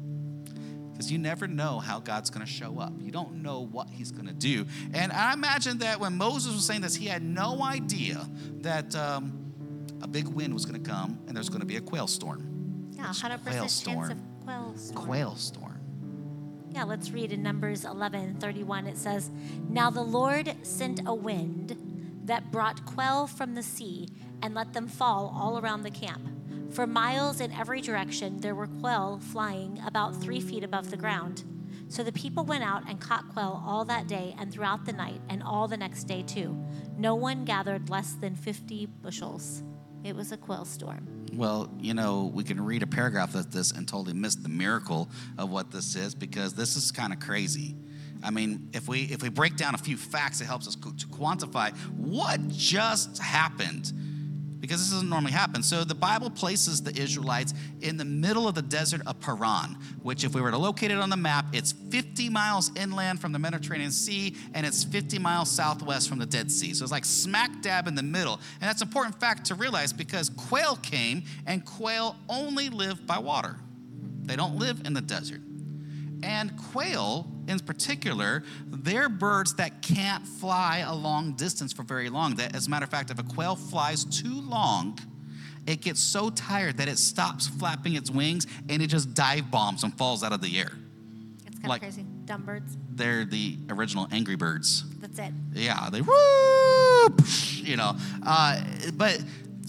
Because you never know how God's going to show up. You don't know what he's going to do. And I imagine that when Moses was saying this, he had no idea that um, a big wind was going to come and there's going to be a quail storm. Yeah, one hundred percent quail chance storm. of quail storm. Quail storm. Yeah, let's read in Numbers eleven thirty-one. It says, "Now the Lord sent a wind that brought quail from the sea and let them fall all around the camp. For miles in every direction there were quail flying about three feet above the ground. So the people went out and caught quail all that day and throughout the night and all the next day too. No one gathered less than fifty bushels." It was a quail storm. Well, you know, we can read a paragraph of this and totally miss the miracle of what this is, because this is kind of crazy. I mean, if we if we break down a few facts, it helps us to quantify what just happened, because this doesn't normally happen. So the Bible places the Israelites in the middle of the desert of Paran, which, if we were to locate it on the map, it's fifty miles inland from the Mediterranean Sea, and it's fifty miles southwest from the Dead Sea. So it's like smack dab in the middle. And that's an important fact to realize, because quail came, and quail only live by water. They don't live in the desert. And quail, in particular, they're birds that can't fly a long distance for very long. That, as a matter of fact, if a quail flies too long, it gets so tired that it stops flapping its wings and it just dive bombs and falls out of the air. It's kind Like- of crazy. Dumb birds. They're the original Angry Birds. That's it. Yeah, they whoop, you know. Uh, but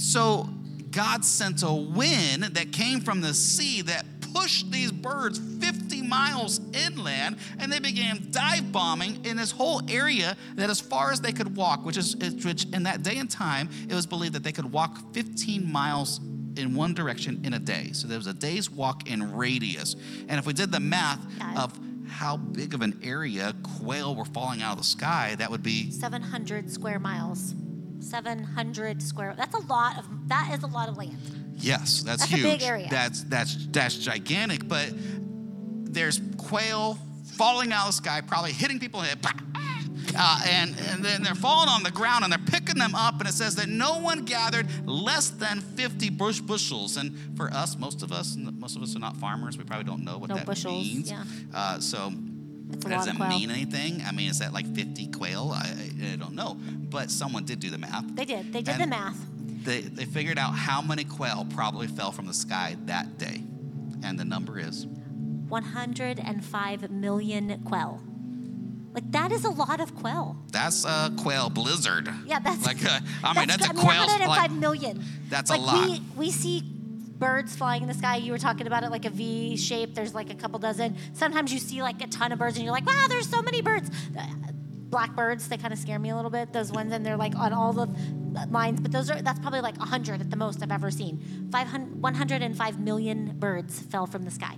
so God sent a wind that came from the sea that pushed these birds fifty miles inland, and they began dive bombing in this whole area that, as far as they could walk, which is which in that day and time, it was believed that they could walk fifteen miles in one direction in a day. So there was a day's walk in radius. And if we did the math Yeah. of how big of an area quail were falling out of the sky, that would be seven hundred square miles. seven hundred square. That's a lot of, that is a lot of land. yes, that's, That's a huge. big area. That's that's that's gigantic. But there's quail falling out of the sky, probably hitting people in the head. Uh, and, and then they're falling on the ground, and they're picking them up, and it says that no one gathered less than fifty bush bushels. And for us, most of us, most of us are not farmers. We probably don't know what No that bushels, means. yeah. Uh, so It's a does lot that of quail. mean anything? I mean, is that like fifty quail? I, I, I don't know. But someone did do the math. They did. They did And the math. They, they figured out how many quail probably fell from the sky that day. And the number is? one hundred five million quail. Like, that is a lot of quail. That's a quail blizzard. Yeah, that's like a, I mean, that's, I a mean, quail. one hundred five Like, million. that's like a lot. We, we see birds flying in the sky. You were talking about it like a V shape. There's like a couple dozen. Sometimes you see like a ton of birds and you're like, wow, there's so many birds. Blackbirds, they kind of scare me a little bit. Those ones, and they're like on all the lines. But those are that's probably like one hundred at the most I've ever seen. five hundred, one hundred five million birds fell from the sky.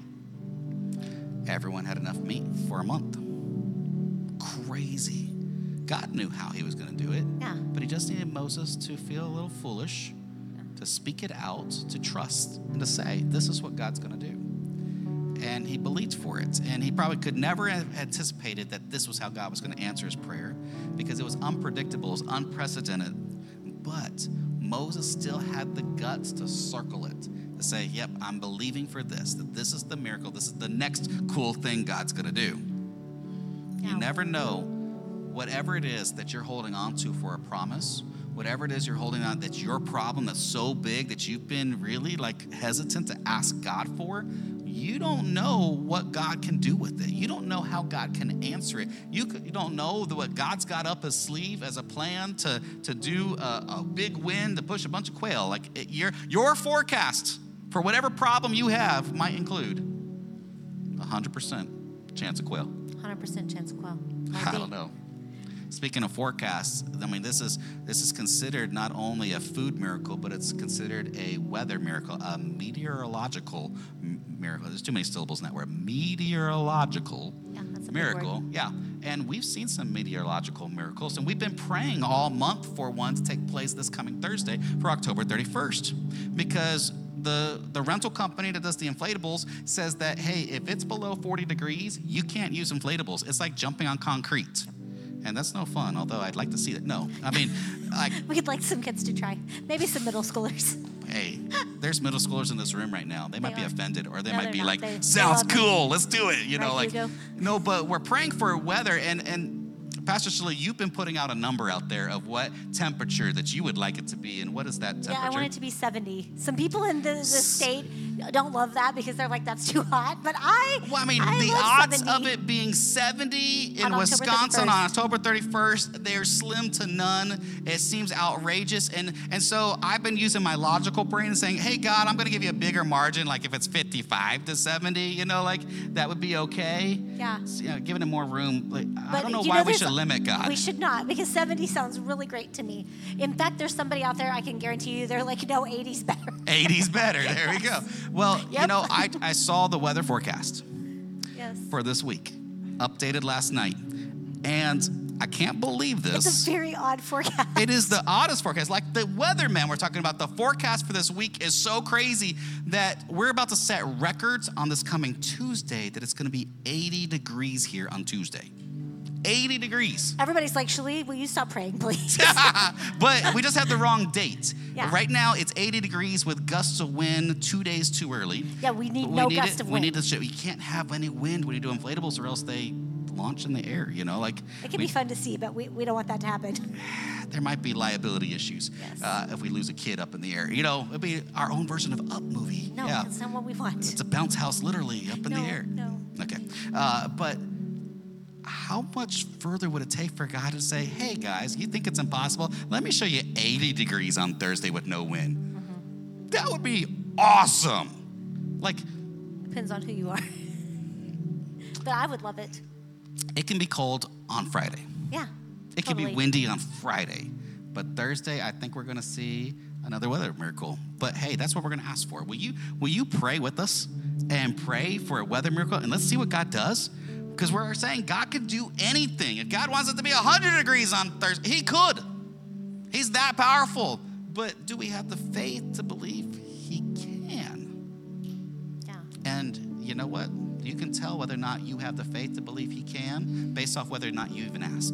Everyone had enough meat for a month. Crazy. God knew how he was going to do it. Yeah. But he just needed Moses to feel a little foolish, to speak it out, to trust, and to say, this is what God's going to do. And he believed for it. And he probably could never have anticipated that this was how God was going to answer his prayer, because it was unpredictable, it was unprecedented. But Moses still had the guts to circle it, to say, yep, I'm believing for this, that this is the miracle, this is the next cool thing God's going to do. Yeah. You never know, whatever it is that you're holding on to for a promise, whatever it is you're holding on, that's your problem, that's so big that you've been really like hesitant to ask God for, you don't know what God can do with it. You don't know how God can answer it. You, could, you don't know the, what God's got up his sleeve as a plan to, to do a, a big win, to push a bunch of quail. Like it, your, your forecast for whatever problem you have might include one hundred percent chance of quail. one hundred percent chance of quail. Might I be. don't know. Speaking of forecasts, I mean, this is this is considered not only a food miracle, but it's considered a weather miracle, a meteorological m- miracle. There's too many syllables in that word. Meteorological Yeah, that's a big miracle. word. Yeah. And we've seen some meteorological miracles, and we've been praying all month for one to take place this coming Thursday for October thirty-first, because the the rental company that does the inflatables says that, hey, if it's below forty degrees, you can't use inflatables. It's like jumping on concrete. And that's no fun, although I'd like to see that. No, I mean, like, We'd like some kids to try. Maybe some middle schoolers. hey, there's middle schoolers in this room right now. They might They be are. offended, or they No, might they're be not. like, They- they sounds love it. cool, let's do it. You know, Right, like, Hugo? no, but we're praying for weather. And, and Pastor Shirley, you've been putting out a number out there of what temperature that you would like it to be. And what is that temperature? Yeah, I want it to be seventy. Some people in the, the state don't love that because they're like, that's too hot. But I, Well, I mean, I the love odds seventy. of it being seventy in On October Wisconsin on thirty-first. October thirty-first, they're slim to none. It seems outrageous. And and so I've been using my logical brain and saying, hey, God, I'm going to give you a bigger margin. Like if it's fifty-five to seventy, you know, like that would be okay. Yeah. So, you know, giving it more room. Like, I But don't know you why we there's- should limit God. We should not, because seventy sounds really great to me. In fact, there's somebody out there, I can guarantee you, they're like, no, eighty's better. eighty's better. There we go. Well, you Yep. know, I, I saw the weather forecast Yes. for this week, updated last night. And I can't believe this. It's a very odd forecast. It is the oddest forecast. Like the weatherman we're talking about, the forecast for this week is so crazy that we're about to set records on this coming Tuesday that it's going to be eighty degrees here on Tuesday. eighty degrees. Everybody's like, Shalee, will you stop praying, please? But we just have the wrong date. Yeah. Right now, it's eighty degrees with gusts of wind two days too early. Yeah, we need We no need gust it, of We wind. need to show, you can't have any wind when you do inflatables or else they launch in the air, you know? Like It can we- be fun to see, but we, we don't want that to happen. there might be liability issues Yes. uh, if we lose a kid up in the air. You know, it'd be our own version of Up movie. No, yeah. that's not what we want. It's a bounce house literally up in no, the air. no. Okay. Uh, but how much further would it take for God to say, hey, guys, you think it's impossible? Let me show you eighty degrees on Thursday with no wind. Mm-hmm. That would be awesome. Like, Depends on who you are. But I would love it. it can be cold on Friday. Yeah. It can be totally. windy on Friday. But Thursday, I think we're going to see another weather miracle. But hey, that's what we're going to ask for. Will you, will you pray with us and pray for a weather miracle? And let's see what God does. Because we're saying God could do anything. If God wants it to be one hundred degrees on Thursday, he could. He's that powerful. But do we have the faith to believe he can? Yeah. And you know what? You can tell whether or not you have the faith to believe he can based off whether or not you even ask.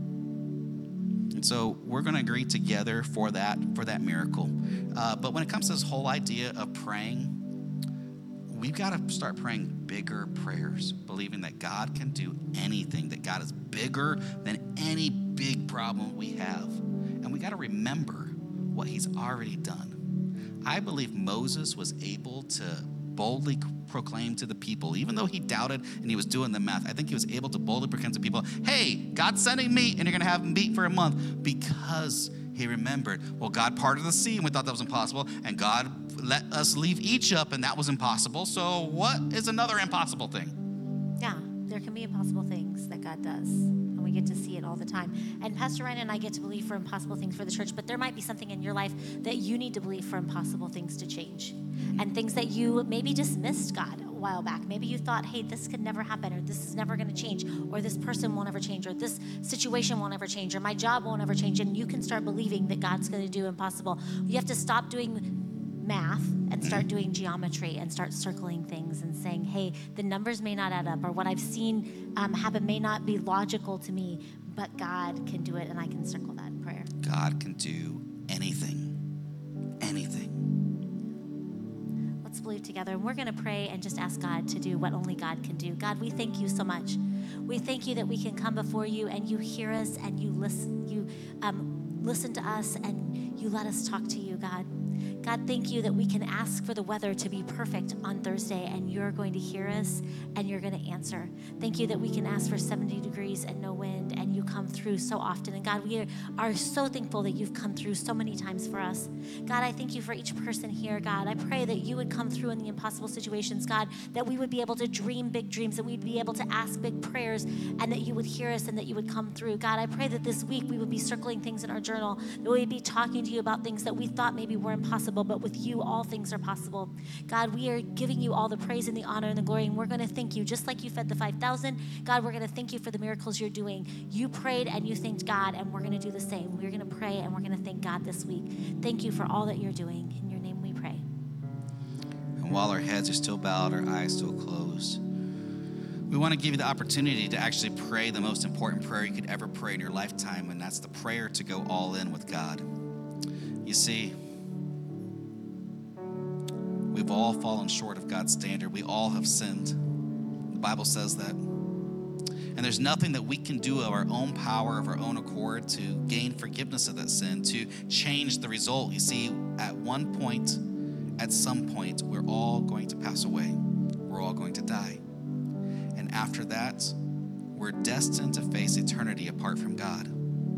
And so we're going to agree together for that, for that miracle. Uh, but when it comes to this whole idea of praying, we've got to start praying bigger prayers, believing that God can do anything, that God is bigger than any big problem we have. And we got to remember what he's already done. I believe Moses was able to boldly proclaim to the people, even though he doubted and he was doing the math. I think he was able to boldly proclaim to people, hey, God's sending meat and you're going to have meat for a month, because he remembered, well, God parted the sea and we thought that was impossible, and God let us leave Egypt and that was impossible. So what is another impossible thing? Yeah. There can be impossible things that God does. And we get to see it all the time. And Pastor Ryan and I get to believe for impossible things for the church, but there might be something in your life that you need to believe for impossible things to change. And things that you maybe dismissed God a while back. Maybe you thought, hey, this could never happen, or this is never going to change, or this person won't ever change, or this situation won't ever change, or my job won't ever change. And you can start believing that God's going to do impossible. You have to stop doing math and start doing geometry and start circling things and saying, hey, the numbers may not add up, or what I've seen um, happen may not be logical to me, but God can do it, and I can circle that in prayer. God can do anything, anything. Let's believe together, and we're going to pray and just ask God to do what only God can do. God, we thank you so much. We thank you that we can come before you and you hear us and you listen. You um, listen to us and you let us talk to you, God. God, thank you that we can ask for the weather to be perfect on Thursday and you're going to hear us and you're going to answer. Thank you that we can ask for seventy degrees and no wind and you come through so often. And God, we are, are so thankful that you've come through so many times for us. God, I thank you for each person here, God. I pray that you would come through in the impossible situations, God, that we would be able to dream big dreams, that we'd be able to ask big prayers and that you would hear us and that you would come through. God, I pray that this week we would be circling things in our journal, that we'd be talking to you about things that we thought maybe were impossible, but with you, all things are possible. God, we are giving you all the praise and the honor and the glory, and we're going to thank you. Just like you fed the five thousand, God, we're going to thank you for the miracles you're doing. You prayed and you thanked God, and we're going to do the same. We're going to pray and we're going to thank God this week. Thank you for all that you're doing. In your name we pray. And while our heads are still bowed, our eyes still closed, we want to give you the opportunity to actually pray the most important prayer you could ever pray in your lifetime, and that's the prayer to go all in with God. You see, we've all fallen short of God's standard. We all have sinned. The Bible says that. And there's nothing that we can do of our own power, of our own accord, to gain forgiveness of that sin, to change the result. You see, at one point, at some point, we're all going to pass away. We're all going to die. And after that, we're destined to face eternity apart from God.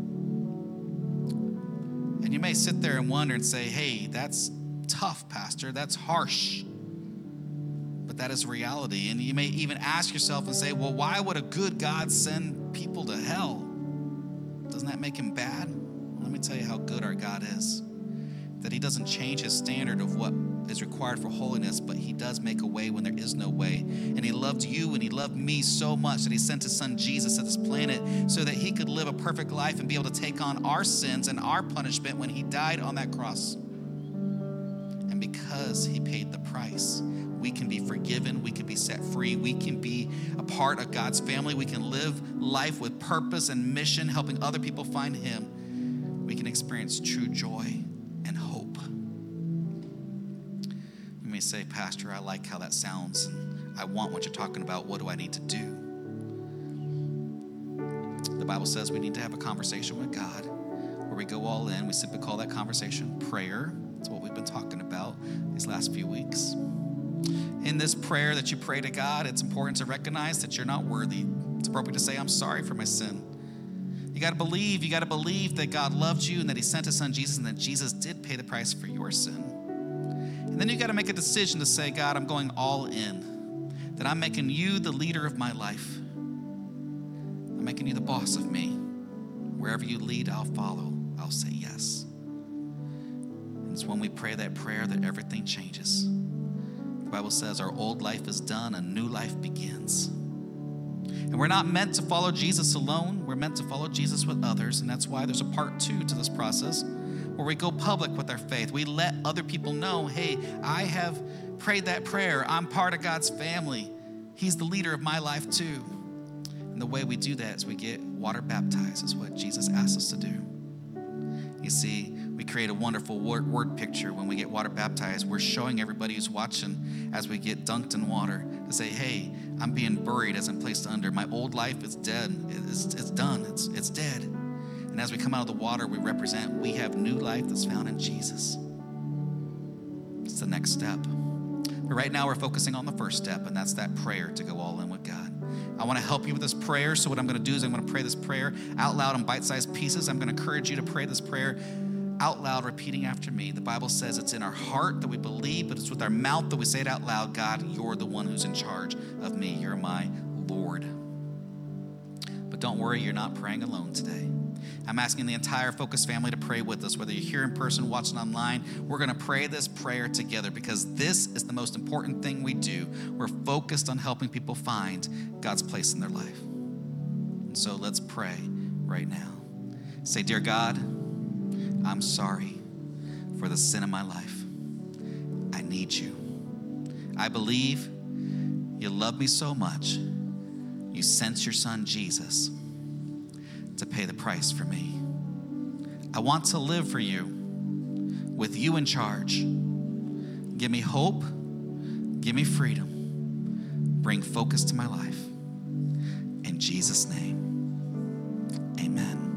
And you may sit there and wonder and say, hey, that's tough, Pastor. That's harsh. But that is reality. And you may even ask yourself and say, well, why would a good God send people to hell? Doesn't that make him bad? Let me tell you how good our God is. That he doesn't change his standard of what is required for holiness, but he does make a way when there is no way. And he loved you and he loved me so much that he sent his son Jesus to this planet so that he could live a perfect life and be able to take on our sins and our punishment when he died on that cross. And because he paid the price, we can be forgiven, we can be set free, we can be a part of God's family, we can live life with purpose and mission, helping other people find him. We can experience true joy and hope. You may say, Pastor, I like how that sounds, and I want what you're talking about. What do I need to do? The Bible says we need to have a conversation with God where we go all in. We simply call that conversation prayer. That's what we've been talking about these last few weeks. In this prayer that you pray to God, it's important to recognize that you're not worthy. It's appropriate to say, I'm sorry for my sin. You got to believe, you got to believe that God loved you and that he sent his son Jesus and that Jesus did pay the price for your sin. And then you got to make a decision to say, God, I'm going all in. That I'm making you the leader of my life. I'm making you the boss of me. Wherever you lead, I'll follow. I'll say yes. And it's when we pray that prayer that everything changes. The Bible says our old life is done, a new life begins. And we're not meant to follow Jesus alone. We're meant to follow Jesus with others. And that's why there's a part two to this process where we go public with our faith. We let other people know, hey, I have prayed that prayer. I'm part of God's family. He's the leader of my life too. And the way we do that is we get water baptized, is what Jesus asked us to do. You see, we create a wonderful word, word picture when we get water baptized. We're showing everybody who's watching as we get dunked in water to say, hey, I'm being buried as I'm placed under. My old life is dead. It's, it's done. It's, it's dead. And as we come out of the water, we represent we have new life that's found in Jesus. It's the next step. But right now we're focusing on the first step, and that's that prayer to go all in with God. I want to help you with this prayer. So what I'm going to do is I'm going to pray this prayer out loud in bite-sized pieces. I'm going to encourage you to pray this prayer out loud, repeating after me. The Bible says it's in our heart that we believe, but it's with our mouth that we say it out loud. God, you're the one who's in charge of me. You're my Lord. But don't worry, you're not praying alone today. I'm asking the entire Focus family to pray with us, whether you're here in person, watching online. We're going to pray this prayer together because this is the most important thing we do. We're focused on helping people find God's place in their life. And so let's pray right now. Say, dear God, I'm sorry for the sin in my life. I need you. I believe you love me so much. You sent your son, Jesus, to pay the price for me. I want to live for you with you in charge. Give me hope. Give me freedom. Bring focus to my life. In Jesus' name, amen.